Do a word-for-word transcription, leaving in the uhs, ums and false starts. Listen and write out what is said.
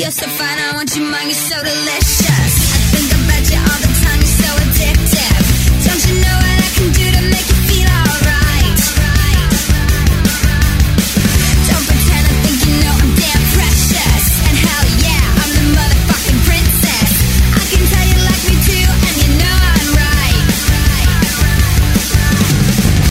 You're so fine, I want you mine, you're so delicious. I think about you all the time, you're so addictive.